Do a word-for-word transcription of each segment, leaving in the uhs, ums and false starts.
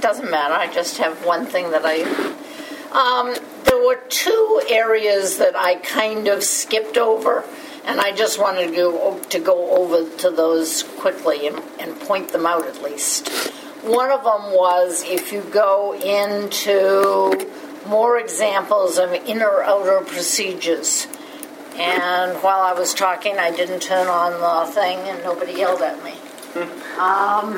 doesn't matter. I just have one thing that I... Um, there were two areas that I kind of skipped over, and I just wanted to go, to go over to those quickly and, and point them out at least. One of them was if you go into more examples of inner-outer procedures. And while I was talking, I didn't turn on the thing, and nobody yelled at me. um,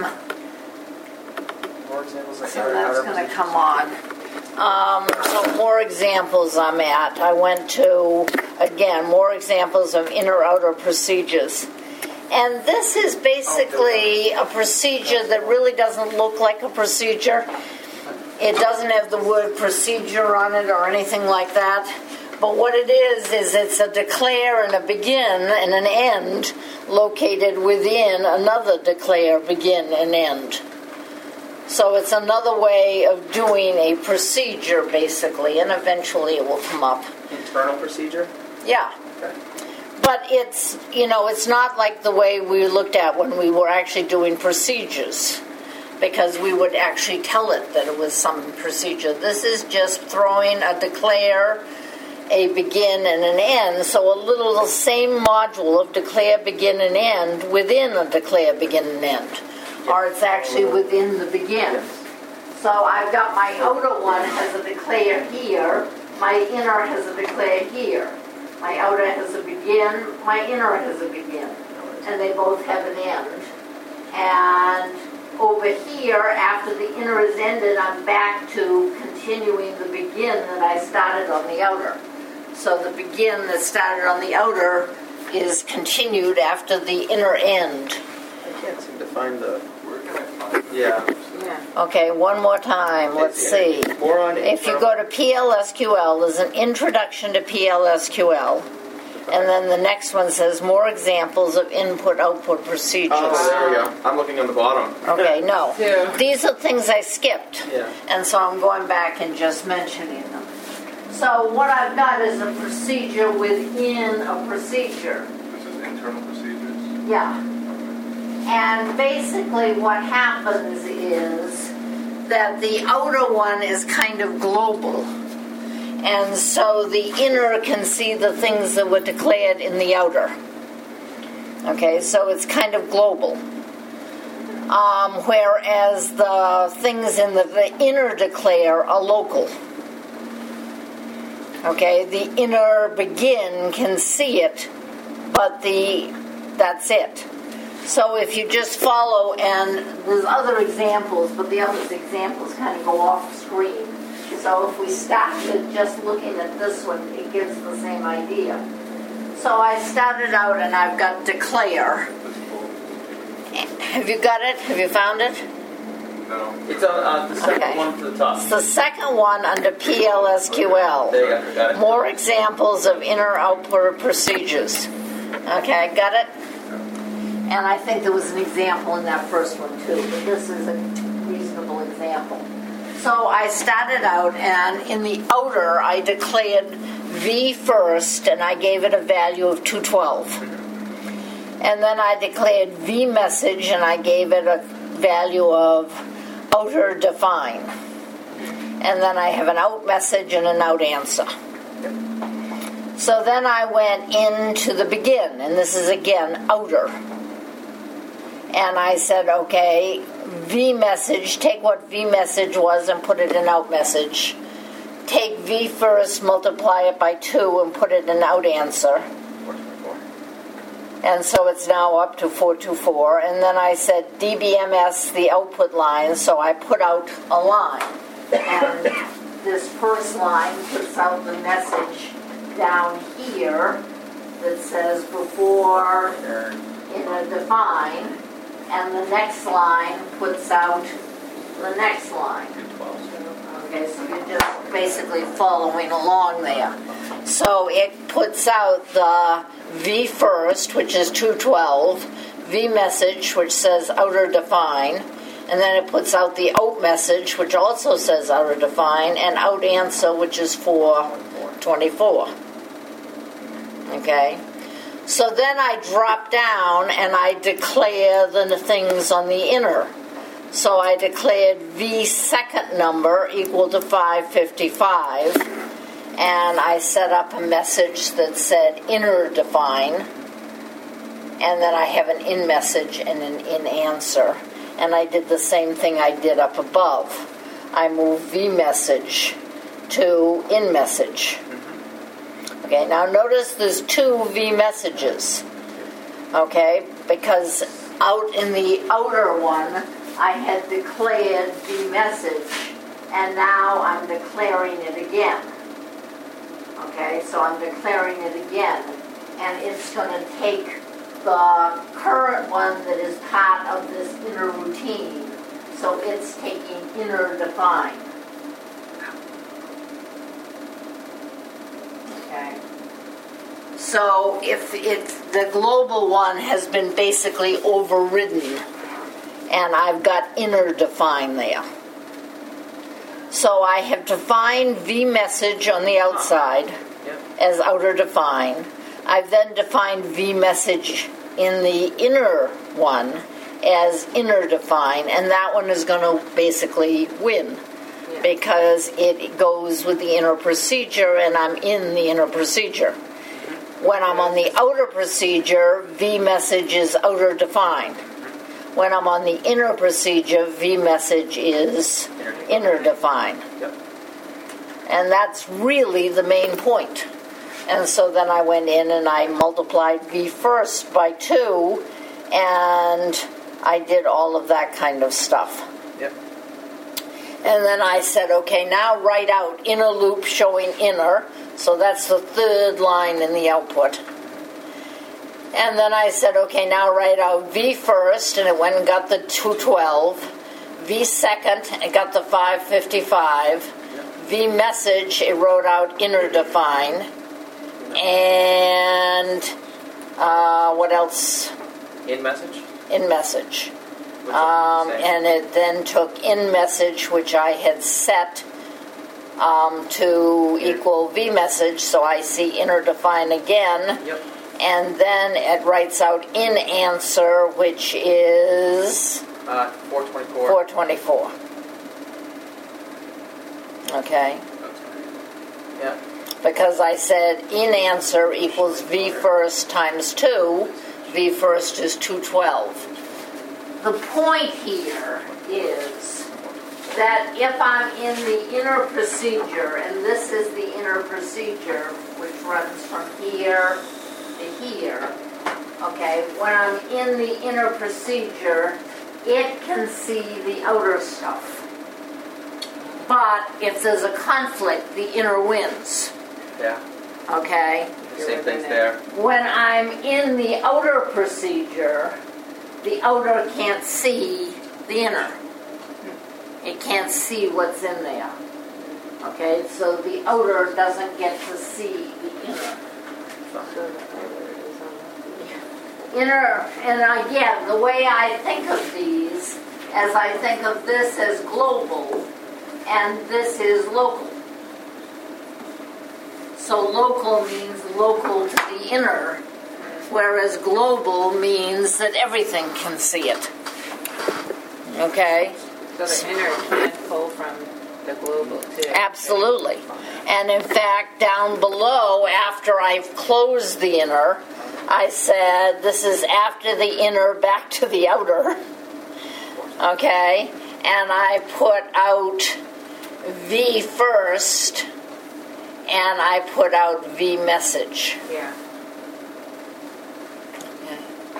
more examples like so that's going to come on. Um, so more examples I'm at. I went to, again, more examples of inner-outer procedures. And this is basically a procedure that really doesn't look like a procedure. It doesn't have the word procedure on it or anything like that. But what it is, is it's a declare and a begin and an end located within another declare, begin, and end. So it's another way of doing a procedure, basically, and eventually it will come up. Internal procedure? Yeah. Okay. But it's, you know, it's not like the way we looked at when we were actually doing procedures, because we would actually tell it that it was some procedure. This is just throwing a declare, a begin, and an end. So a little, the same module of declare, begin, and end within a declare, begin, and end. Or it's actually within the begin. So I've got my outer one has a declare here, my inner has a declare here. My outer has a begin, my inner has a begin. And they both have an end. And over here, after the inner is ended, I'm back to continuing the begin that I started on the outer. So the begin that started on the outer is continued after the inner end. I can't seem to find the... Yeah. Yeah. Okay, one more time. Let's see. More on if you go to P L S Q L, there's an introduction to P L S Q L. And then the next one says more examples of input-output procedures. Oh, there we go. I'm looking on the bottom. Okay, no. Yeah. These are things I skipped. Yeah. And so I'm going back and just mentioning them. So what I've got is a procedure within a procedure. This is internal procedures? Yeah. And basically what happens is that the outer one is kind of global. And so the inner can see the things that were declared in the outer. Okay, so it's kind of global. Um, whereas the things in the, the inner declare are local. Okay, the inner begin can see it, but the that's it. So if you just follow, and there's other examples, but the other examples kind of go off screen. So if we start with just looking at this one, it gives the same idea. So I started out and I've got declare. Have you got it? Have you found it? No. It's on uh, the second Okay. one to the top. It's the second one under P L S Q L. There you go. Got it. More examples of inner-output procedures. Okay, got it? And I think there was an example in that first one too, but this is a reasonable example. So I started out, and in the outer, I declared V first, and I gave it a value of two twelve. And then I declared V message, and I gave it a value of outer define. And then I have an out message and an out answer. So then I went into the begin, and this is again outer. And I said, okay, V message, take what V message was and put it in out message. Take V first, multiply it by two, and put it in out answer. And so it's now up to four two four. And then I said D B M S, the output line, so I put out a line. And this first line puts out the message down here that says before in a define. And the next line puts out the next line. Okay, so you're just basically following along there. So it puts out the V first, which is two twelve, V message, which says outer define, and then it puts out the out message, which also says outer define, and out answer, which is four twenty-four. Okay? So then I drop down and I declare the things on the inner. So I declared V second number equal to five fifty-five, and I set up a message that said inner define, and then I have an in message and an in answer. And I did the same thing I did up above. I moved V message to in message. Okay, now notice there's two V messages. Okay, because out in the outer one, I had declared V message, and now I'm declaring it again. Okay, so I'm declaring it again, and it's going to take the current one that is part of this inner routine, so it's taking inner define. Okay. So if it's the global one has been basically overridden, and I've got inner define there. So I have defined V message on the outside Yep. as outer define. I've then defined V message in the inner one as inner define, and that one is going to basically win Yeah. because it goes with the inner procedure, and I'm in the inner procedure. When I'm on the outer procedure, V message is outer defined. When I'm on the inner procedure, V message is inner defined. Yep. And that's really the main point. And so then I went in and I multiplied V first by two, and I did all of that kind of stuff. Yep. And then I said, okay, now write out inner loop showing inner. So that's the third line in the output. And then I said, okay, now write out V first, and it went and got the two twelve. V second, it got the five fifty-five. V message, it wrote out inner define. And uh, what else? In message? In message. Which Um, is the same. and it then took in message, which I had set um, to equal V message, so I see inner define again. Yep. And then it writes out in answer, which is Uh, four twenty-four. four twenty-four. Okay? Yeah. Because I said in answer equals V first times two. V first is two twelve. The point here is that if I'm in the inner procedure, and this is the inner procedure, which runs from here to here, okay, when I'm in the inner procedure, it can see the outer stuff. But if there's a conflict, the inner wins, Yeah. okay? Same thing's there. When I'm in the outer procedure, the outer can't see the inner. It can't see what's in there. Okay, so the outer doesn't get to see the inner. Inner, and again, the way I think of these, as I think of this as global, and this is local. So local means local to the inner, whereas global means that everything can see it. Okay? So the inner can pull from the global too. Absolutely. And in fact, down below, after I've closed the inner, I said this is after the inner back to the outer. Okay? And I put out V first, and I put out V message. Yeah. Okay.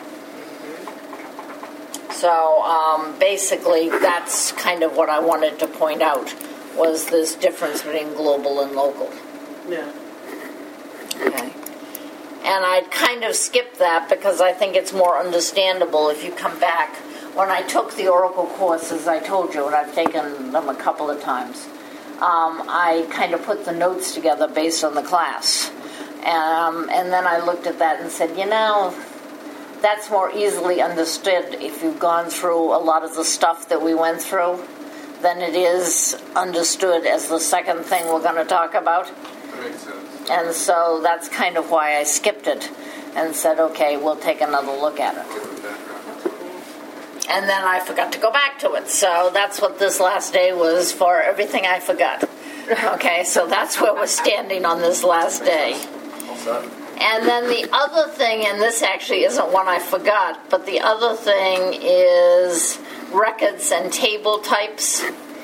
So um, basically, that's kind of what I wanted to point out, was this difference between global and local. Yeah. Okay. And I'd kind of skip that because I think it's more understandable if you come back. When I took the Oracle courses, I told you, and I've taken them a couple of times, um, I kind of put the notes together based on the class. Um, and then I looked at that and said, you know, that's more easily understood if you've gone through a lot of the stuff that we went through than it is understood as the second thing we're going to talk about. That makes sense. And so that's kind of why I skipped it and said, okay, we'll take another look at it. Give it background. And then I forgot to go back to it. So that's what this last day was for, everything I forgot. Okay, so that's where we're standing on this last day. All set. And then the other thing, and this actually isn't one I forgot, but the other thing is records and table types.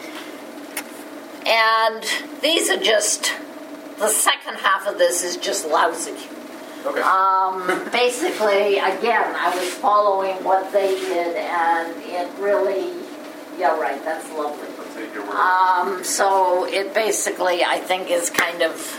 And these are just, the second half of this is just lousy. Okay. Um, basically, again, I was following what they did, and it really, yeah, right, that's lovely. I'll take your word. Um, so it basically, I think, is kind of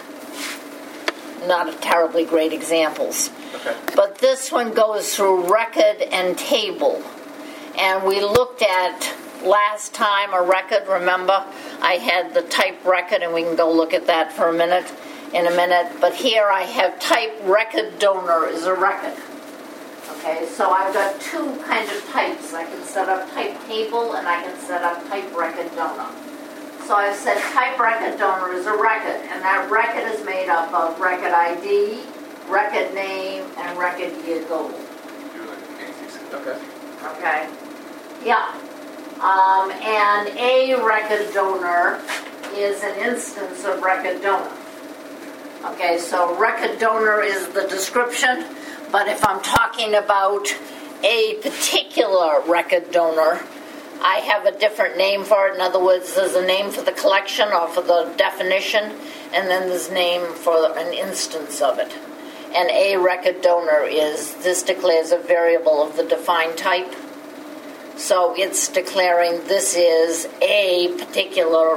not a terribly great examples. Okay. But this one goes through record and table. And we looked at last time a record, remember? I had the type record, and we can go look at that for a minute, in a minute. But here I have type record donor is a record. Okay, so I've got two kind of types. I can set up type table, and I can set up type record donor. So I've said type record donor is a record, and that record is made up of record I D, record name, and record year goal. Do like a fancy system. Okay. Okay? Yeah. Um, and a record donor is an instance of record donor. Okay, so record donor is the description, but if I'm talking about a particular record donor, I have a different name for it. In other words, there's a name for the collection or for the definition, and then there's name for an instance of it. And a record donor is, this declares a variable of the defined type. So it's declaring this is a particular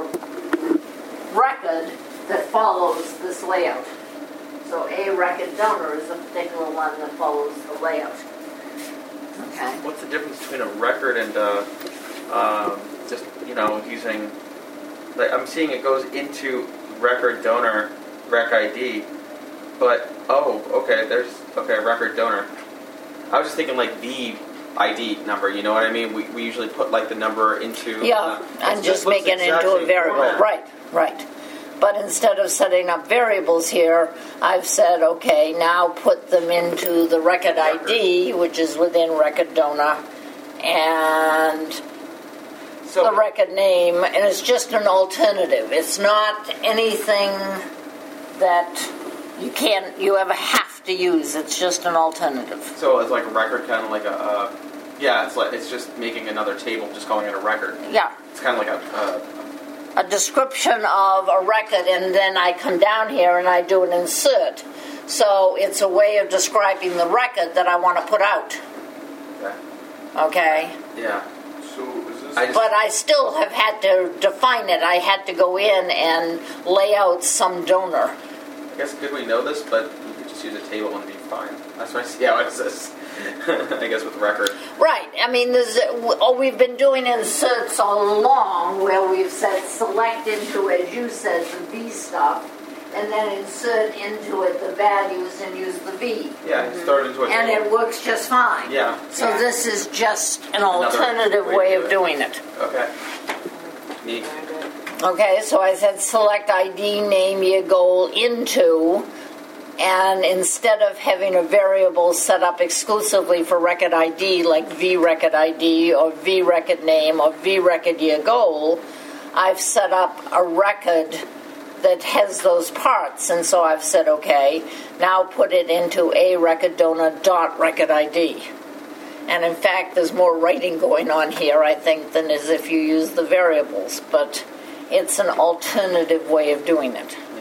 record that follows this layout. So a record donor is a particular one that follows the layout. Okay. What's the difference between a record and uh, um, just, you know, using, like, I'm seeing it goes into record donor, rec I D, but, oh, okay, there's, okay, record donor. I was just thinking like the I D number, you know what I mean? We, we usually put like the number into... Yeah, uh, and it just looks make it exact into a same variable. format. Right, right. But instead of setting up variables here, I've said, okay, now put them into the record I D, which is within record donor, and So, the record name, and it's just an alternative. It's not anything that you can't, you ever have to use. It's just an alternative. so it's like a record, kind of like a... Uh, yeah, it's like it's just making another table, just calling it a record. Yeah. It's kind of like a... Uh, a description of a record, and then I come down here and I do an insert. So it's a way of describing the record that I want to put out. okay. Okay? Yeah. So is this? I just, But I still have had to define it. I had to go in and lay out some donor. I guess could we know this, but we could just use a table and be fine. That's what I see how it says. I guess with record. Right. I mean, there's, oh, we've been doing inserts all along where we've said select into, as you said, the V stuff, and then insert into it the values and use the V. Yeah, just throw it into a And table. it works just fine. Yeah. So this is just an Another alternative way way to of do it. doing it. Okay. Neat. Okay, so I said select I D, name, year, goal into, and instead of having a variable set up exclusively for record I D, like V record I D or V record name or V record year goal, I've set up a record that has those parts. And so I've said, okay, now put it into a record donor dot record I D. And in fact, there's more writing going on here, I think, than as if you use the variables. But it's an alternative way of doing it. Yeah.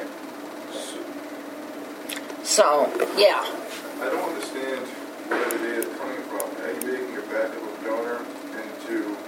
So, yeah. I don't understand where the data is coming from. Are you making a variable donor into?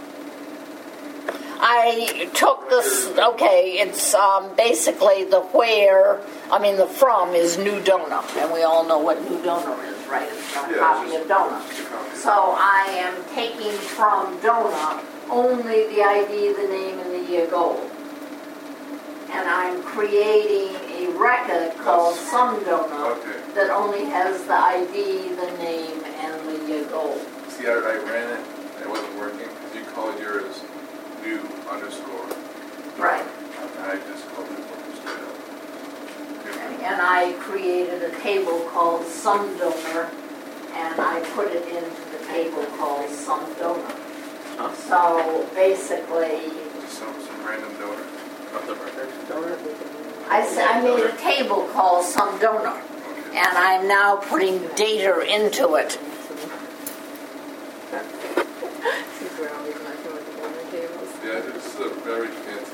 I took this, okay, it's um, basically the where, I mean the from is new donor, and we all know what new donor is, right? It's not a Yeah, copy it's of donor. just a copy. So I am taking from donor only the I D, the name, and the year goal. And I'm creating a record called That's- some donor Okay. that only has the I D, the name, and the year goal. See, I, I ran it and it wasn't working because you called yours new underscore. Right. And I just called it straight up. And I created a table called some donor, and and I put it into the table called some donor. Huh? So basically, Just some, some random donor. Of the record donor? I, s- I made a table called some donor, and I'm now putting data into it. Since we're always messing with the donor tables. Yeah, this is a very fancy.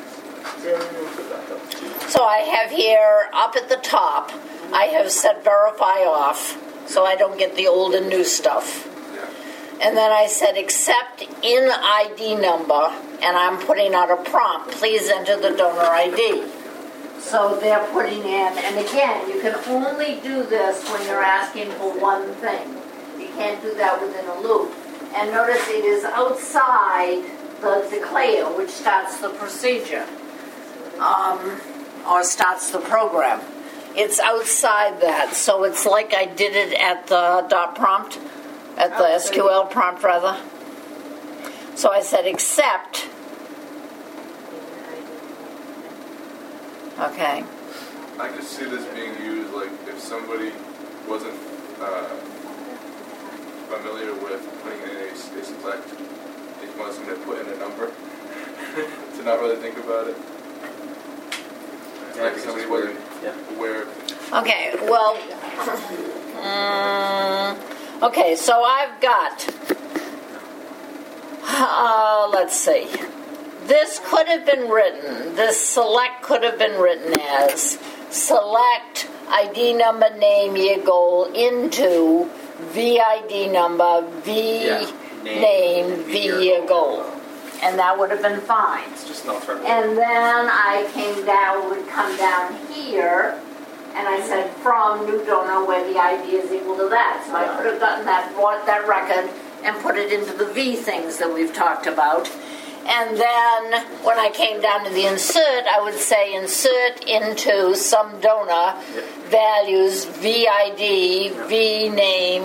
So I have here, up at the top, I have set verify off, so I don't get the old and new stuff. Yeah. And then I said accept in I D number, and I'm putting out a prompt, please enter the donor I D. So they're putting in, and again, you can only do this when you're asking for one thing. You can't do that within a loop. And notice it is outside the declare, which starts the procedure, um, or starts the program. It's outside that, so it's like I did it at the dot prompt, at the Oh, S Q L prompt rather. So I said accept. Okay. I could see this being used like if somebody wasn't uh, familiar with putting in a, a select, if you want somebody to put in a number, to not really think about it. Yeah, Like because somebody it's weird. wasn't Yeah. aware. Okay, well, um, okay, so I've got, uh, let's see. This could have been written, this select could have been written as select I D number, name, year, goal into V I D number, V Yeah. name, Name, V year, year, goal. goal. And that would have been fine. It's just an alternative. And then I came down, would come down here, and I said from new donor where the I D is equal to that. So I could have gotten that, brought that record and put it into the V things that we've talked about. And then when I came down to the insert, I would say insert into some donor values V I D, V name,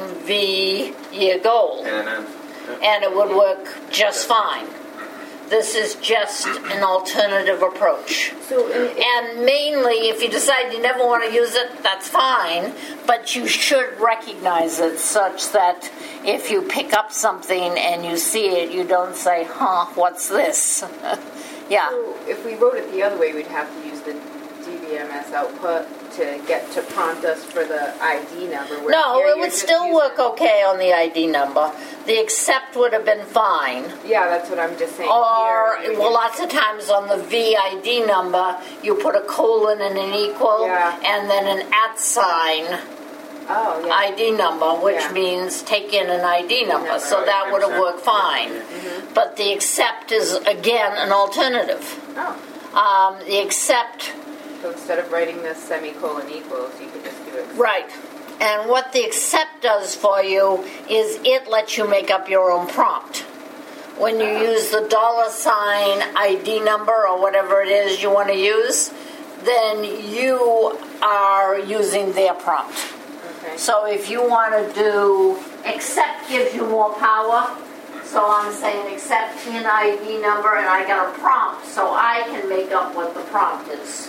V year goal. And then, And it would work just fine. This is just an alternative approach. So, and, And mainly, if you decide you never want to use it, that's fine, but you should recognize it such that if you pick up something and you see it, you don't say, huh, what's this? Yeah. so if we wrote it the other way, we'd have to use the D B M S output to get to prompt us for the I D number. where No, here it you're would just still using- work okay on the I D number. The accept would have been fine. Yeah, that's what I'm just saying. Or, Here, well, lots of times on the V I D number, you put a colon and an equal, Yeah. and then an at sign Oh, yeah. I D number, which Yeah. means take in an I D number. Number, So right, that would have accept. worked fine. Mm-hmm. But the accept is, again, an alternative. Oh. Um, the accept, So instead of writing the semicolon equals, you could just do it. right. And what the accept does for you is it lets you make up your own prompt. When you use the dollar sign I D number or whatever it is you want to use, then you are using their prompt. Okay. So if you want to do accept gives you more power, so I'm saying accept in I D number and I got a prompt so I can make up what the prompt is.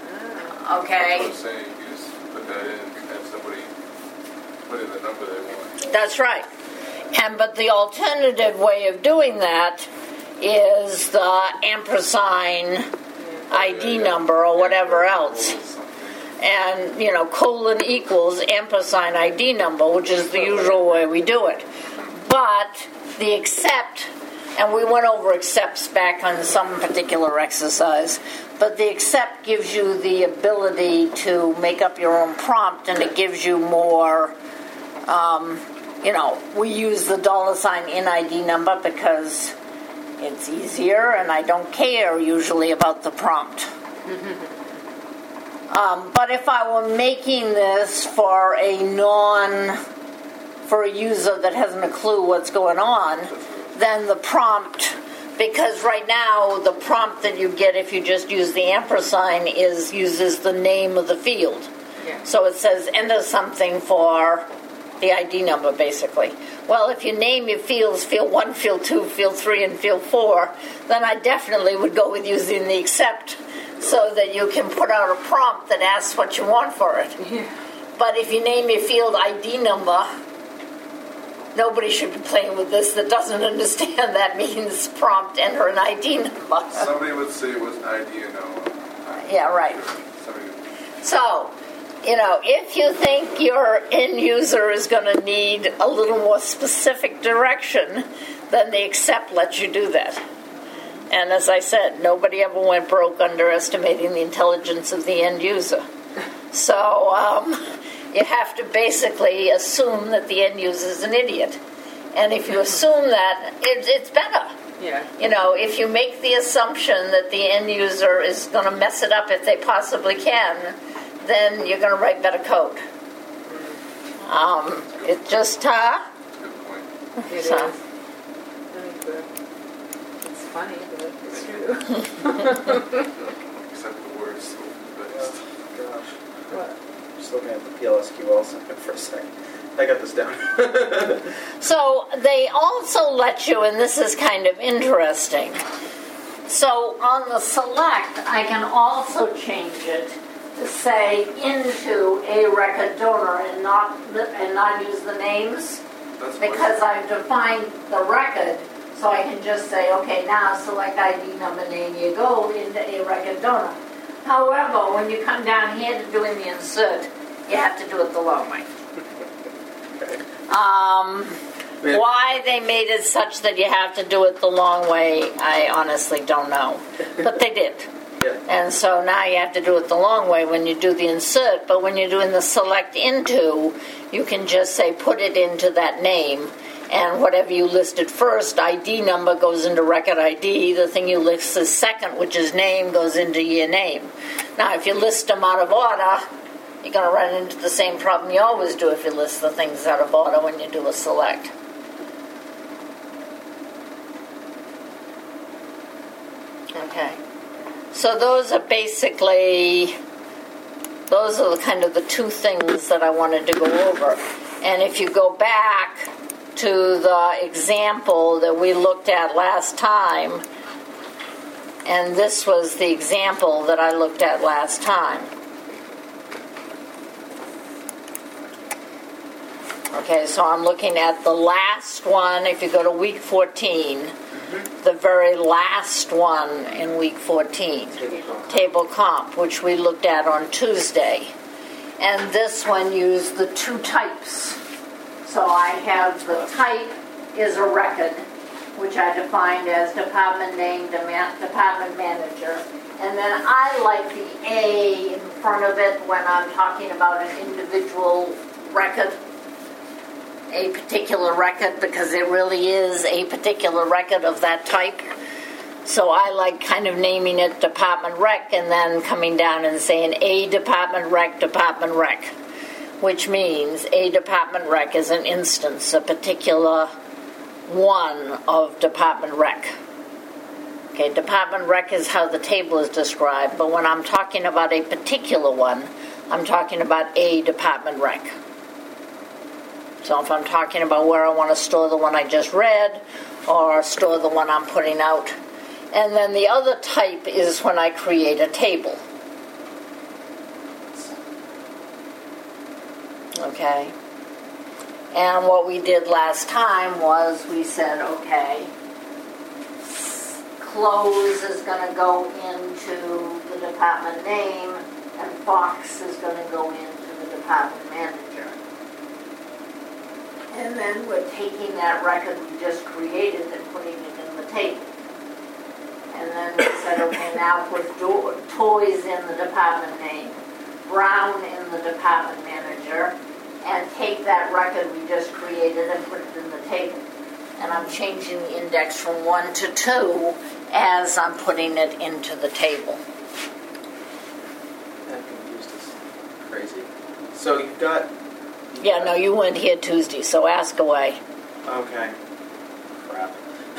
Ah. Okay? That's what I'm saying. You just put that in and have somebody put in the number they want. That's right. And but the alternative way of doing that is the ampersand I D number or whatever else. And, you know, colon equals ampersand I D number, which is the usual way we do it. But the accept, and we went over accepts back on some particular exercise, but the accept gives you the ability to make up your own prompt, and it gives you more, um, you know, we use the dollar sign in I D number because it's easier, and I don't care usually about the prompt. Um, but if I were making this for a non, for a user that hasn't a clue what's going on, then the prompt, because right now the prompt that you get if you just use the ampersand is uses the name of the field. Yeah. So it says enter something for the I D number, basically. Well, if you name your fields, field one, field two, field three, and field four, then I definitely would go with using the accept so that you can put out a prompt that asks what you want for it. Yeah. But if you name your field I D number, nobody should be playing with this that doesn't understand that means prompt enter an I D number. Somebody would say it was I D and no. Yeah, right. Somebody would. So, you know, if you think your end user is going to need a little more specific direction, then the accept lets you do that. And as I said, nobody ever went broke underestimating the intelligence of the end user. So um, you have to basically assume that the end user is an idiot. And if you assume that, it, it's better. Yeah. You know, if you make the assumption that the end user is going to mess it up if they possibly can, then you're going to write better code. Um, it just, uh... Good point. It So. is. Really good. It's funny, but it's true. Except the word so based. Gosh. What? Just looking at the P L S Q L second for a second. I got this down. So they also let you, and this is kind of interesting. So on the select, I can also change it to say into a record donor and not and not use the names That's because I've defined the record. So I can just say, okay, now select I D number name, you go into a record donor. However, when you come down here to doing the insert, you have to do it the long way. Um, Yeah. why they made it such that you have to do it the long way, I honestly don't know. But they did. Yeah. And so now you have to do it the long way when you do the insert. But when you're doing the select into, you can just say put it into that name. And whatever you listed first, I D number goes into record I D. The thing you listed second, which is name, goes into your name. Now, if you list them out of order, you're going to run into the same problem you always do if you list the things out of order when you do a select. Okay. So those are basically, those are the kind of the two things that I wanted to go over. And if you go back to the example that we looked at last time, and this was the example that I looked at last time. Okay, so I'm looking at the last one. If you go to week fourteen, mm-hmm. the very last one in week fourteen, Table comp. table comp, which we looked at on Tuesday. And this one used the two types. So I have the type is a record, which I defined as department name, department manager. And then I like the A in front of it when I'm talking about an individual record. A particular record, because it really is a particular record of that type. So I like kind of naming it department rec and then coming down and saying a department rec, department rec, which means a department rec is an instance, a particular one of department rec. Okay, department rec is how the table is described, but when I'm talking about a particular one, I'm talking about a department rec. So if I'm talking about where I want to store the one I just read or store the one I'm putting out. And then the other type is when I create a table. Okay. And what we did last time was we said, okay, close is going to go into the department name and Fox is going to go into the department manager. And then we're taking that record we just created and putting it in the table. And then we said, okay, now put do- toys in the department name, Brown in the department manager, and take that record we just created and put it in the table. And I'm changing the index from one to two as I'm putting it into the table. That confused us. Crazy. So you've got... Yeah, no, you weren't here Tuesday, so ask away. Okay. Crap.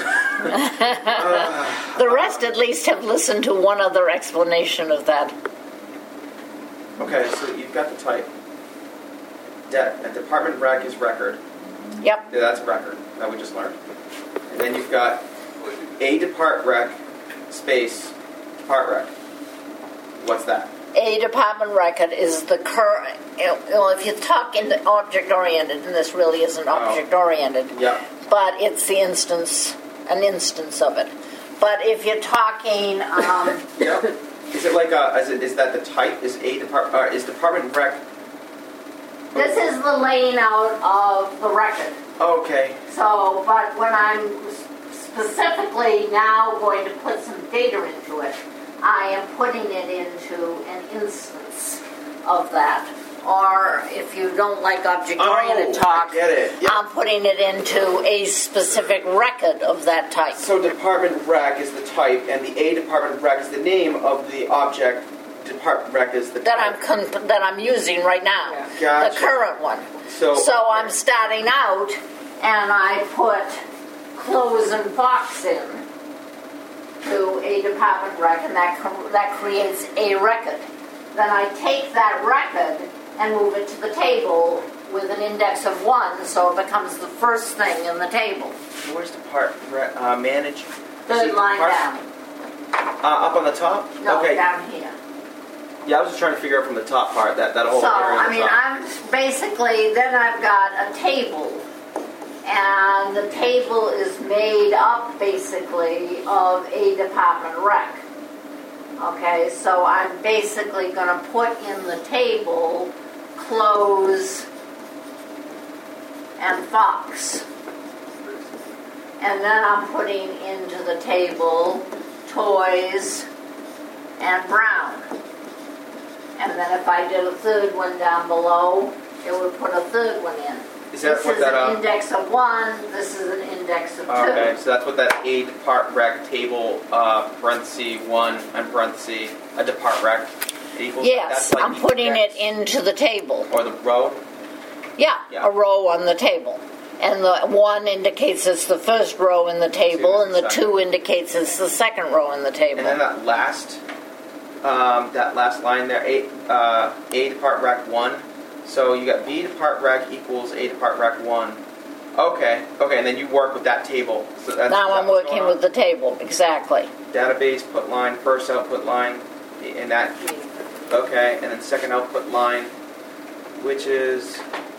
The rest at least have listened to one other explanation of that. Okay, so you've got the type. De- a department rec is record. Yep. Yeah, that's record that we just learned. And then you've got a depart rec space depart rec. What's that? A department record is the current. You know, if you talk in object oriented, and this really isn't object oriented, Yeah. but it's the instance, an instance of it. But if you're talking, um, Yep. Is it like a? Is it? Is that the type? Is a department? Uh, is department rec? this is the laying out of the record. Okay. So, but when I'm specifically now going to put some data into it, I am putting it into an instance of that. Or if you don't like object-oriented Oh, talk, I get it. Yep. I'm putting it into a specific record of that type. So department rec is the type, and the A department rec is the name of the object. Department rec is the that type. I'm con- that I'm using right now, Yeah. Gotcha. the current one. So, So I'm starting out, and I put close and box in to a department rec, and that co- that creates a record. Then I take that record and move it to the table with an index of one, so it becomes the first thing in the table. Where's depart rec? Uh, manage. Third See, line depart- down. Uh, up on the top. No, Okay. down here. Yeah, I was just trying to figure out from the top part that that whole So, area. on I the mean, top. I'm basically, then I've got a table, and the table is made up basically of a department rec. Okay, so I'm basically going to put in the table clothes and Fox. And then I'm putting into the table toys and Brown. And then if I did a third one down below, it would put a third one in. Is that this what is that? an Uh, index of one, this is an index of two. okay, so that's what that A depart rec table uh, parenthesis one and parenthesis a depart rec equals. Yes, That's like I'm the putting it index. into the table. Or the row. Yeah, Yeah. a row on the table. And the one indicates it's the first row in the table, Two and is the the two indicates it's the second row in the table. And then that last, um, that last line there, A, uh, A depart rec one. So you got B depart rec equals A depart rec one. Okay, okay, and then you work with that table. So that's, Now that's I'm what's working going on. with the table, exactly. Database put line, first output line, in that. Okay, and then second output line, which is.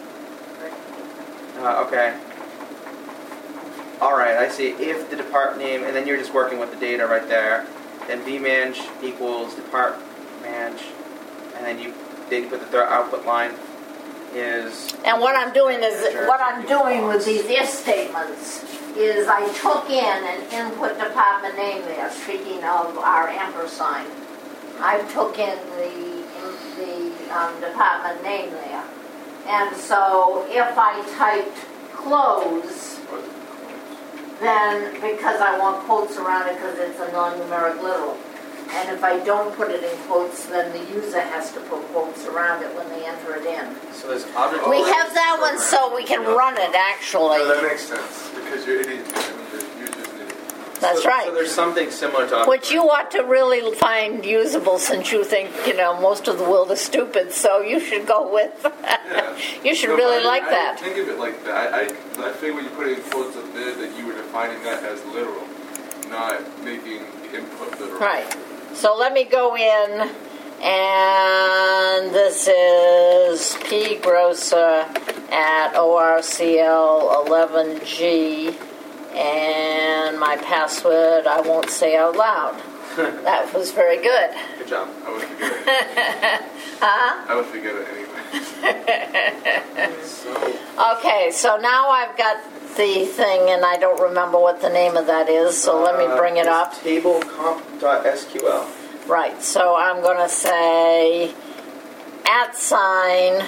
Uh, okay. All right, I see. If the depart name, and then you're just working with the data right there. Then vmange equals depart manage, and then you then you put the third output line is. And what I'm doing is, what I'm doing with these if statements is I took in an input department name there, speaking of our ampersand. I took in the, in the um, department name there. And so if I typed close, then because I want quotes around it because it's a non-numeric literal. And if I don't put it in quotes, then the user has to put quotes around it when they enter it in. So there's object. We have that one so we can run it, actually. No, that makes sense, because you're idiot, I mean, the user's an idiot. That's so, right. So there's something similar to. Which you ought to really find usable, since you think, you know, most of the world is stupid, so you should go with, Yeah. you should No, really I, like I that. didn't think of it like that. I, I, I think when you put it in quotes up there, that you were defining that as literal, not making the input literal. Right. So let me go in, and this is P. Grosser at O R C L eleven G, and my password I won't say out loud. That was very good. Good job. I would forget it. Huh? I would forget it anyway. So, Okay, so now I've got the thing, and I don't remember what the name of that is, so let me bring it uh, up. it's Table comp.sql. Right, so I'm going to say at sign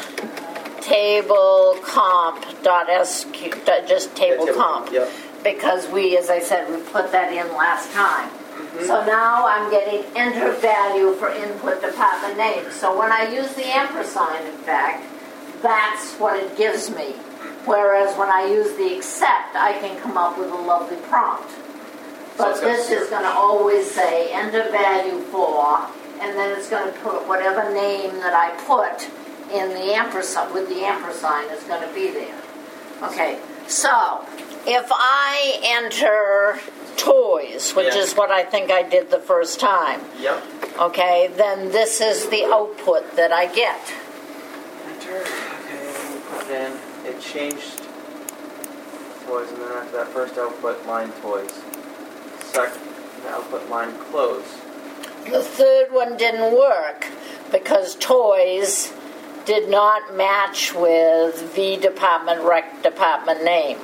table comp dot sq, dot- just table Yeah, table comp, comp, yep. because we, as I said, we put that in last time. Mm-hmm. So now I'm getting enter value for input department name. So when I use the ampersand, in fact, that's what it gives me. Whereas when I use the except, I can come up with a lovely prompt. But So it's this is going to always say enter value for, and then it's going to put whatever name that I put in the ampersand, with the ampersand is going to be there. Okay, so if I enter toys, which Yeah. is what I think I did the first time, Yep. okay, then this is the output that I get. Enter. Okay, we put it in. It changed toys, and then after that first output line toys. Second output line close. The third one didn't work because toys did not match with V department rec department name.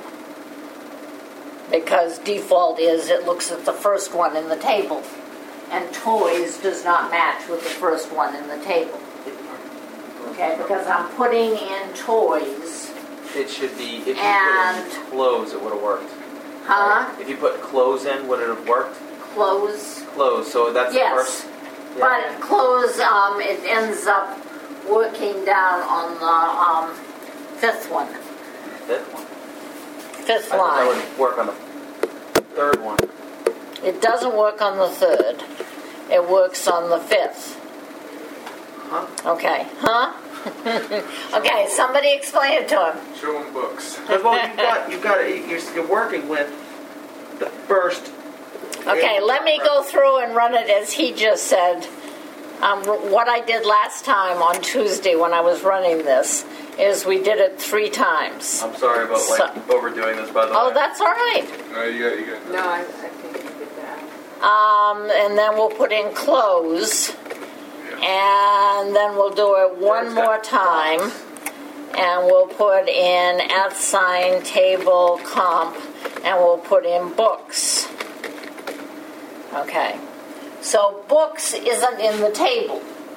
Because default is it looks at the first one in the table. And toys does not match with the first one in the table. Okay, because I'm putting in toys. It should be, if you And- put in close, it would have worked. Huh? If you put close in, would it have worked? Close. Close, so that's Yes. the first. But close, um, it ends up working down on the um, fifth one. Fifth one. Fifth I thought that line. would work on the third one. It doesn't work on the third. It works on the fifth. Huh? Okay. Huh? Okay, somebody explain it to him. Show them books. Because well, you've got you've got you're, you're working with the first. Okay, let me go through and run it as he just said. Um, what I did last time on Tuesday when I was running this is we did it three times. I'm sorry about like So- overdoing this, by the Oh, way. that's all right. No, you got, you got. No, I, I think you did that. Um, and then we'll put in close. And then we'll do it one First more got time. And we'll put in at sign table comp. And we'll put in books. Okay. So books isn't in the table.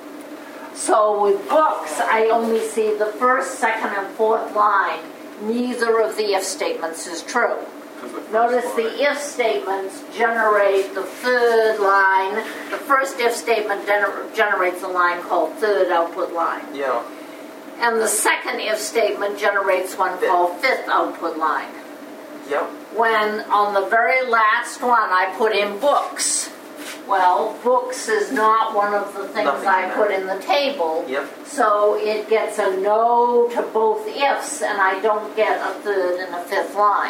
So with books, I only see the first, second, and fourth line. Neither of the if statements is true. Notice the if statements generate the third line. The first if statement gener- generates a line called third output line. Yeah. And the second if statement generates one called fifth output line. Yep. When on the very last one I put in books. Well, books is not one of the things Nothing I in put there. in the table. Yep. So it gets a no to both ifs, and I don't get a third and a fifth line.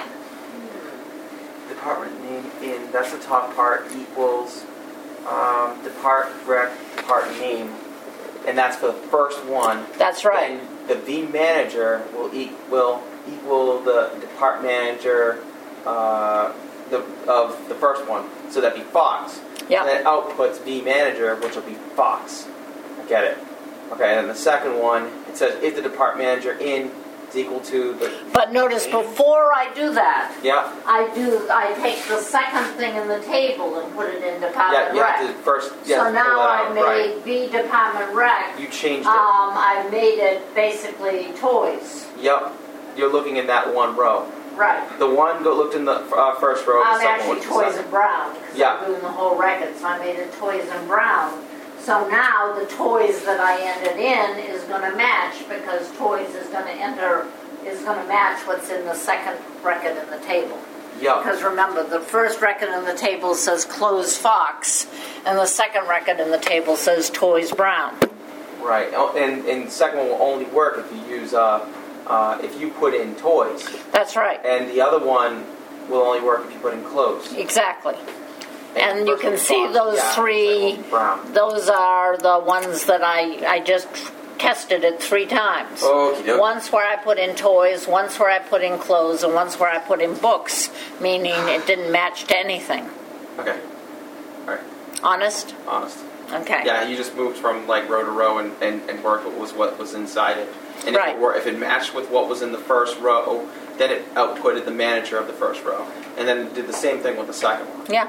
Department name in, that's the top part, equals um, depart rec depart name, and that's for the first one. That's right. And the V manager will e- will equal the depart manager uh, the of the first one, so that'd be Fox. Yep. And then it outputs V manager, which will be Fox. I get it. Okay, and then the second one, it says if the depart manager in is equal to the But notice before I do that, yeah. I do I take the second thing in the table and put it in Yeah, department you rec. have to first. Yeah, so pull now that I out, made right. V department rec. You changed it. Um, I made it basically toys. Yep. You're looking in that one row. Right. The one go looked in the uh, first row. I'm the second actually one was the toys second. and brown because Yeah. I'm doing the whole record, so I made it toys and brown. So now the toys that I entered in is going to match because toys is going to enter is going to match what's in the second record in the table. Yep. Because remember, the first record in the table says close Fox, and the second record in the table says toys brown. Right. Oh, and and the second one will only work if you use uh, uh, if you put in toys, That's right. and the other one will only work if you put in clothes. Exactly. And And you first can one's see Fox. those Yeah, three. second one's brown. Those are the ones that I I just tested it three times. Okey doke. Once where I put in toys, once where I put in clothes, and once where I put in books, meaning it didn't match to anything. Okay. All right. Honest? Honest. Okay. Yeah, you just moved from like row to row and, and, and worked what was what was inside it. And Right. if it were if it matched with what was in the first row, then it outputted the manager of the first row. And then did the same thing with the second one. Yeah.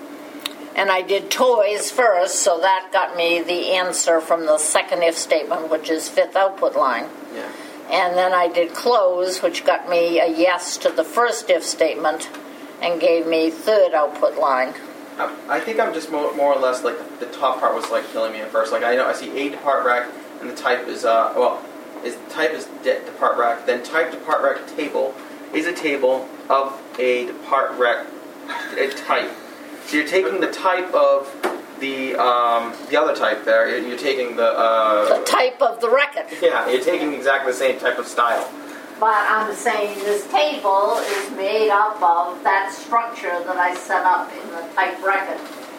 And I did toys first, so that got me the answer from the second if statement, which is fifth output line. Yeah. And then I did close, which got me a yes to the first if statement and gave me third output line. I, I think I'm just more, more or less like the, the top part was like killing me at first. Like I know I see a depart rec and the type is uh well is type is de- depart rec. Then type depart rec table is a table of a depart rec a type. So you're taking the type of the um, the other type there. You're, you're taking the uh, The type of the record. yeah. You're taking exactly the same type of style. But I'm saying this table is made up of that structure that I set up in the type record.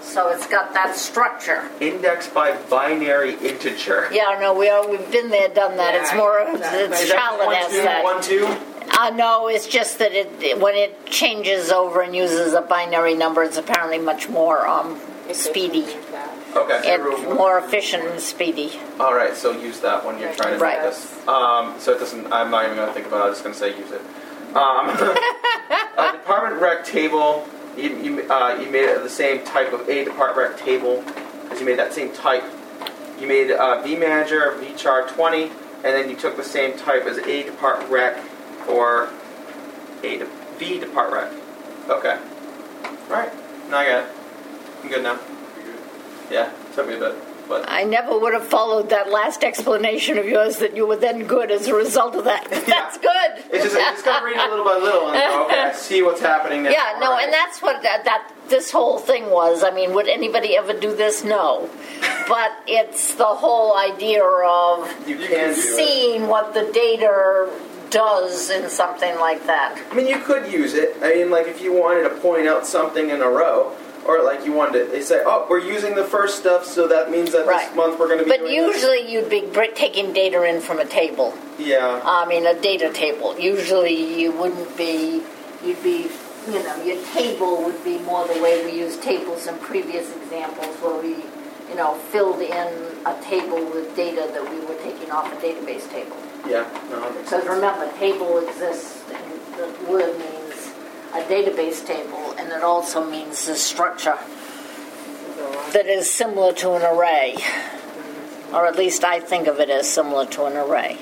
So it's got that structure. Index by binary integer. Yeah, no, we are, we've been there, done that. Yeah, It's more, exactly. it's Is that Charlotte one, has two, that. one, two? Uh, no, it's just that it when it changes over and uses a binary number, it's apparently much more um, speedy. Okay. It's more efficient and speedy. All right, so use that when you're trying to Right. do this. Um, so it doesn't. I'm not even going to think about it. I'm just going to say use it. Um, a department rec table. You you, uh, you made it the same type of a department rec table because you made that same type. You made uh, V manager V char twenty, and then you took the same type as a department rec or a de- V department rec. Okay. All right. Now I got it. I'm good now. Yeah, took me a bit, but I never would have followed that last explanation of yours that you were then good as a result of that. That's good. it's just I just got to read it little by little and go, okay, I see what's happening now. Yeah, no, All right. and that's what that, that this whole thing was. I mean, would anybody ever do this? No. But it's the whole idea of you can do it. seeing what the data does in something like that. I mean, you could use it. I mean, like if you wanted to point out something in a row, or like you wanted to, they say, oh, we're using the first stuff, so that means that Right. this month we're going to be But doing usually you'd be br- taking data in from a table. this. Yeah. I mean, a data table. Usually you wouldn't be, you'd be, you know, your table would be more the way we used tables in previous examples where we, you know, filled in a table with data that we were taking off a database table. Yeah. No, that makes Because sense. remember, table exists, and the word means a database table, and it also means the structure that is similar to an array. Or at least I think of it as similar to an array.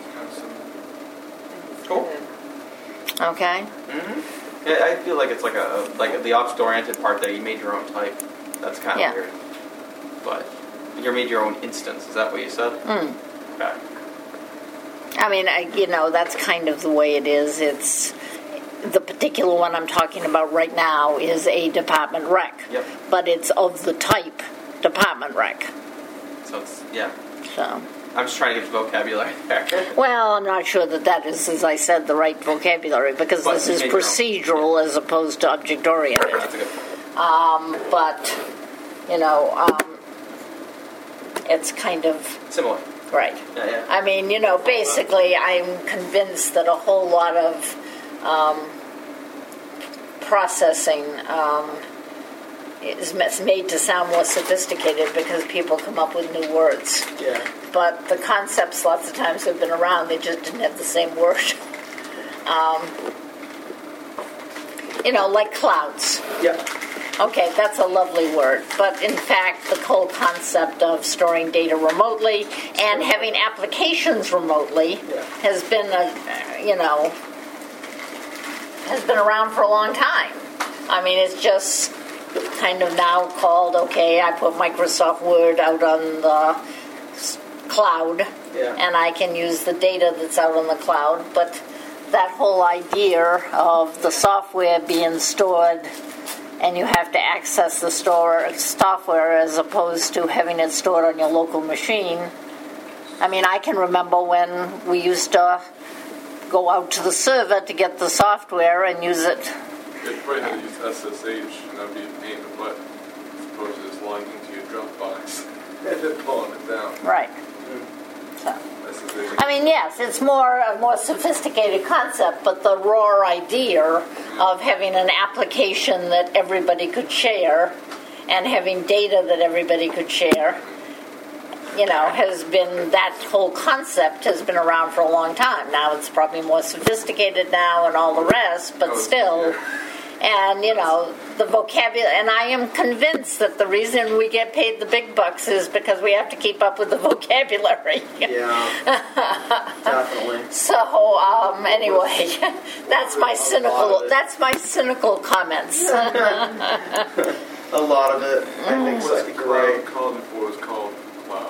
Cool. Okay? Mm-hmm. Yeah, I feel like it's like a like the object-oriented part there. You made your own type. That's kind of Yeah. weird. But you made your own instance. Is that what you said? Mm. Okay. I mean, I, you know, that's kind of the way it is. It's the particular one I'm talking about right now is a department rec. Yep. But it's of the type department rec. So it's yeah. So, I'm just trying to get the vocabulary there. well, I'm not sure that that is, as I said, the right vocabulary because But this you is made your own. procedural as opposed to object oriented. That's a good point. Um, but, you know, um, it's kind of Similar. right. Yeah, yeah. I mean, you know, basically, I'm convinced that a whole lot of um, processing um, is ma- made to sound more sophisticated because people come up with new words. Yeah. But the concepts lots of times have been around, they just didn't have the same word. um, you know, like clouds. Yeah. Okay, that's a lovely word. But in fact, the whole concept of storing data remotely and having applications remotely Yeah. has been a, you know, has been around for a long time. I mean, it's just kind of now called, okay, I put Microsoft Word out on the s- cloud, Yeah. and I can use the data that's out on the cloud. But that whole idea of the software being stored and you have to access the store software as opposed to having it stored on your local machine. I mean, I can remember when we used to go out to the server to get the software and use it. They probably had to use S S H, and that'd be a pain in the butt, as opposed to just logging into your Dropbox and then pulling it down. Right. So, S S H. I mean, yes, it's more a more sophisticated concept, but the raw idea of having an application that everybody could share and having data that everybody could share, you know, has been, that whole concept has been around for a long time. Now it's probably more sophisticated now and all the rest, but Oh, still. yeah. And, you know, the vocabulary, and I am convinced that the reason we get paid the big bucks is because we have to keep up with the vocabulary. Yeah. Definitely. So, um, anyway, that's my lot cynical, of it. that's my cynical comments. A lot of it. I think What's so. the Great. cloud called before it was called cloud?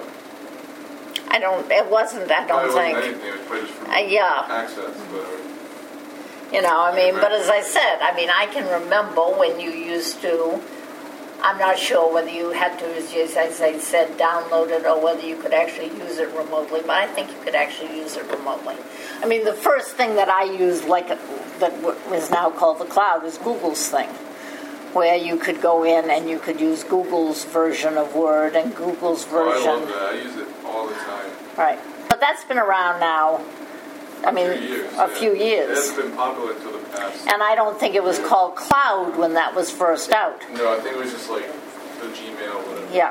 I don't, it wasn't, I don't Probably wasn't think. anything, it was probably just for Uh, yeah. access, but You know, I mean, but as I said, I mean, I can remember when you used to, I'm not sure whether you had to, as you- as I said, download it or whether you could actually use it remotely, but I think you could actually use it remotely. I mean, the first thing that I used, like, that w- is now called the cloud, is Google's thing, where you could go in and you could use Google's version of Word and Google's Oh, I version. love that. I use it all the time. Right. But that's been around now, I mean, A few years. a yeah. few It years. hasn't been popular until the past. And I don't think it was called Cloud when that was first out. No, I think it was just like the Gmail, whatever. Yeah.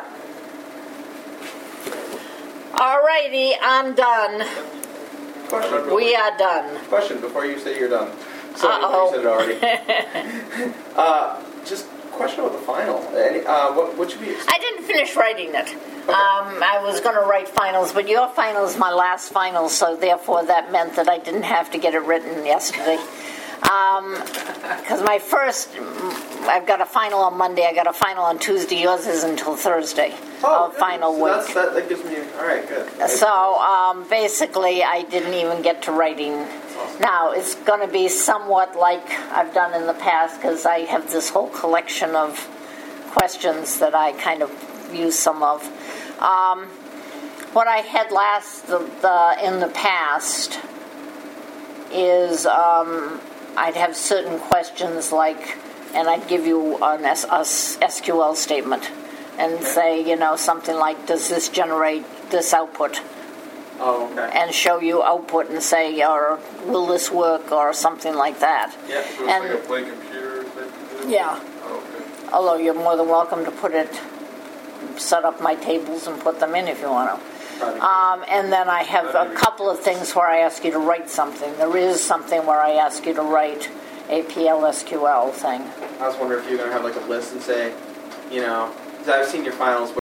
Alrighty, I'm done. Question. We are done. Question before you say you're done. Sorry, Uh-oh. you said it already. uh, just question about the final. Any, uh, what, what should be? I didn't finish writing it. Um, I was going to write finals, but your final is my last final, so therefore that meant that I didn't have to get it written yesterday. Because my first, I've got a final on Monday, I got a final on Tuesday, yours is until Thursday Oh, of good. final so week. That's, that, that gives me. All right, good. So um, basically, I didn't even get to writing. Awesome. Now, it's going to be somewhat like I've done in the past because I have this whole collection of questions that I kind of use some of. Um, what I had last the, the, in the past is um, I'd have certain questions like, and I'd give you an S- a s- S Q L statement and Okay. say, you know, something like, does this generate this output? Oh, okay. And show you output and say, or will this work, or something like that. Yeah. So it's And- like a blank computer type of thing? Yeah. Oh, okay. Although you're more than welcome to put it, set up my tables and put them in if you want to. Probably. Um, and then I have a couple of things where I ask you to write something. There is something where I ask you to write a P L S Q L thing. I was wondering if you're gonna have like a list and say, you know, because I've seen your finals